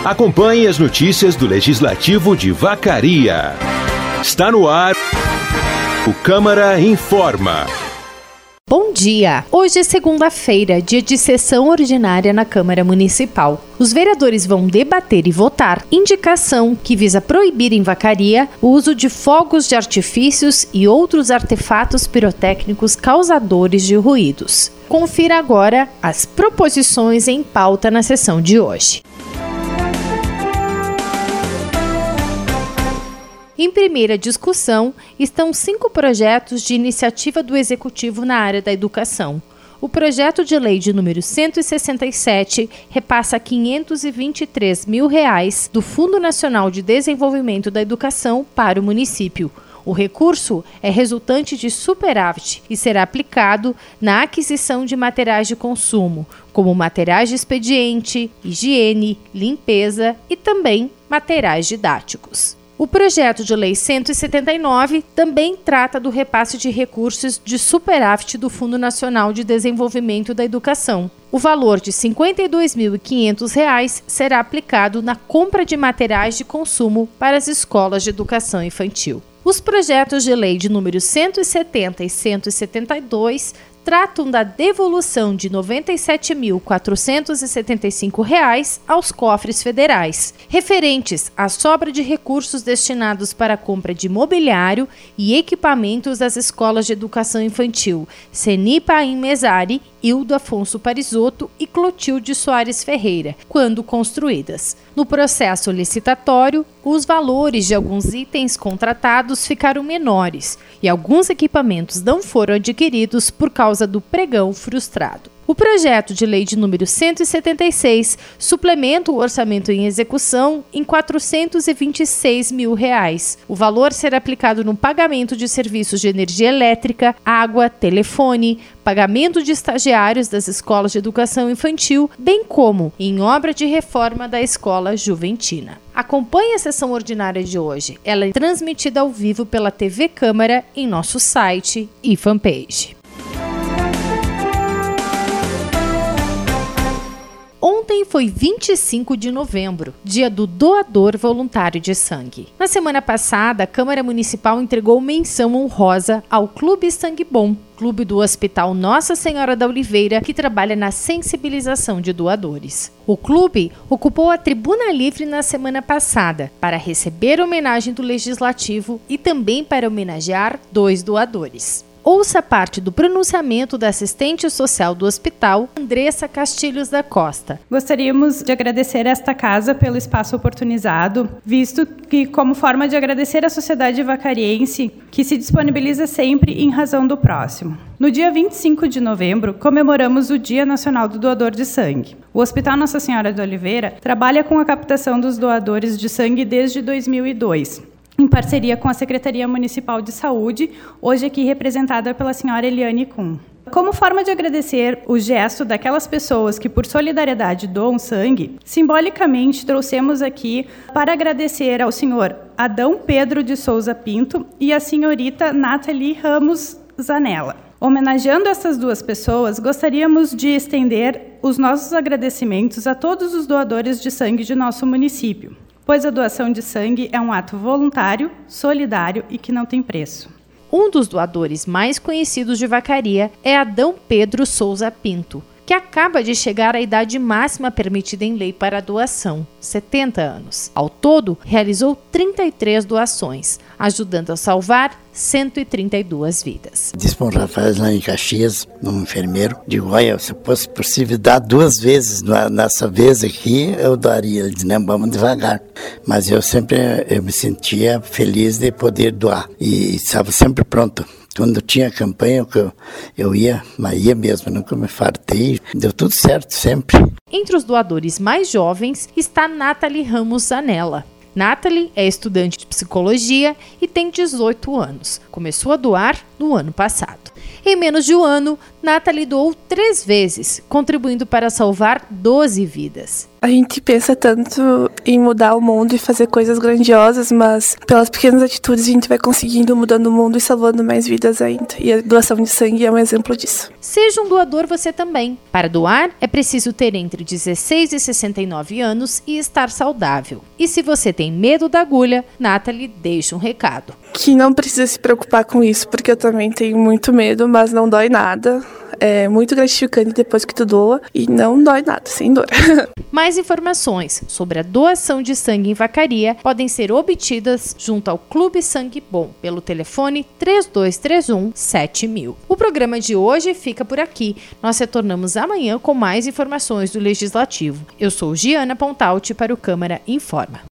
Acompanhe as notícias do Legislativo de Vacaria. Está no ar o Câmara Informa. Bom dia! Hoje é segunda-feira, dia de sessão ordinária na Câmara Municipal. Os vereadores vão debater e votar indicação que visa proibir em Vacaria o uso de fogos de artifícios e outros artefatos pirotécnicos causadores de ruídos. Confira agora as proposições em pauta na sessão de hoje. Em primeira discussão, estão 5 projetos de iniciativa do Executivo na área da educação. O projeto de lei de número 167 repassa R$ 523 mil do Fundo Nacional de Desenvolvimento da Educação para o município. O recurso é resultante de superávit e será aplicado na aquisição de materiais de consumo, como materiais de expediente, higiene, limpeza e também materiais didáticos. O projeto de lei 179 também trata do repasse de recursos de superávit do Fundo Nacional de Desenvolvimento da Educação. O valor de R$ 52.500 será aplicado na compra de materiais de consumo para as escolas de educação infantil. Os projetos de lei de número 170 e 172 tratam da devolução de R$ 97.475 aos cofres federais, referentes à sobra de recursos destinados para a compra de mobiliário e equipamentos das escolas de educação infantil Ceni Paim Mesari, Hildo Afonso Parisotto e Clotilde Soares Ferreira, quando construídas. No processo licitatório, os valores de alguns itens contratados ficaram menores e alguns equipamentos não foram adquiridos por causa do pregão frustrado. O projeto de lei de número 176 suplementa o orçamento em execução em R$ 426 mil. O valor será aplicado no pagamento de serviços de energia elétrica, água, telefone, pagamento de estagiários das escolas de educação infantil, bem como em obra de reforma da escola juventina. Acompanhe a sessão ordinária de hoje. Ela é transmitida ao vivo pela TV Câmara em nosso site e fanpage. Ontem foi 25 de novembro, dia do doador voluntário de sangue. Na semana passada, a Câmara Municipal entregou menção honrosa ao Clube Sangue Bom, clube do Hospital Nossa Senhora da Oliveira, que trabalha na sensibilização de doadores. O clube ocupou a tribuna livre na semana passada para receber a homenagem do Legislativo e também para homenagear 2 doadores. Ouça parte do pronunciamento da assistente social do hospital, Andressa Castilhos da Costa. Gostaríamos de agradecer esta casa pelo espaço oportunizado, visto que, como forma de agradecer à sociedade vacariense, que se disponibiliza sempre em razão do próximo. No dia 25 de novembro, comemoramos o Dia Nacional do Doador de Sangue. O Hospital Nossa Senhora da Oliveira trabalha com a captação dos doadores de sangue desde 2002. Em parceria com a Secretaria Municipal de Saúde, hoje aqui representada pela senhora Eliane Kuhn. Como forma de agradecer o gesto daquelas pessoas que, por solidariedade, doam sangue, simbolicamente trouxemos aqui para agradecer ao senhor Adão Pedro de Souza Pinto e à senhorita Nathalie Ramos Zanella. Homenageando essas 2 pessoas, gostaríamos de estender os nossos agradecimentos a todos os doadores de sangue de nosso município, pois a doação de sangue é um ato voluntário, solidário e que não tem preço. Um dos doadores mais conhecidos de Vacaria é Adão Pedro Souza Pinto, que acaba de chegar à idade máxima permitida em lei para a doação, 70 anos. Ao todo, realizou 33 doações, ajudando a salvar 132 vidas. Disse para o Rafael lá em Caxias, um enfermeiro, digo, olha, se fosse possível dar 2 vezes, nessa vez aqui eu daria. Ele disse, não, vamos devagar. Mas eu me sentia feliz de poder doar e estava sempre pronto. Quando tinha campanha, eu ia, mas ia mesmo, nunca me fartei. Deu tudo certo, sempre. Entre os doadores mais jovens está Nathalie Ramos Zanella. Nathalie é estudante de psicologia e tem 18 anos. Começou a doar no do ano passado. Em menos de um ano, Nathalie doou 3 vezes, contribuindo para salvar 12 vidas. A gente pensa tanto em mudar o mundo e fazer coisas grandiosas, mas pelas pequenas atitudes a gente vai conseguindo mudando o mundo e salvando mais vidas ainda. E a doação de sangue é um exemplo disso. Seja um doador você também. Para doar, é preciso ter entre 16 e 69 anos e estar saudável. E se você tem medo da agulha, Nathalie deixa um recado. Que não precisa se preocupar com isso, porque eu também tenho muito medo, mas não dói nada. É muito gratificante depois que tu doa e não dói nada, sem dor. Mais informações sobre a doação de sangue em Vacaria podem ser obtidas junto ao Clube Sangue Bom pelo telefone 3231 7000. O programa de hoje fica por aqui. Nós retornamos amanhã com mais informações do Legislativo. Eu sou Giana Pontalti para o Câmara Informa.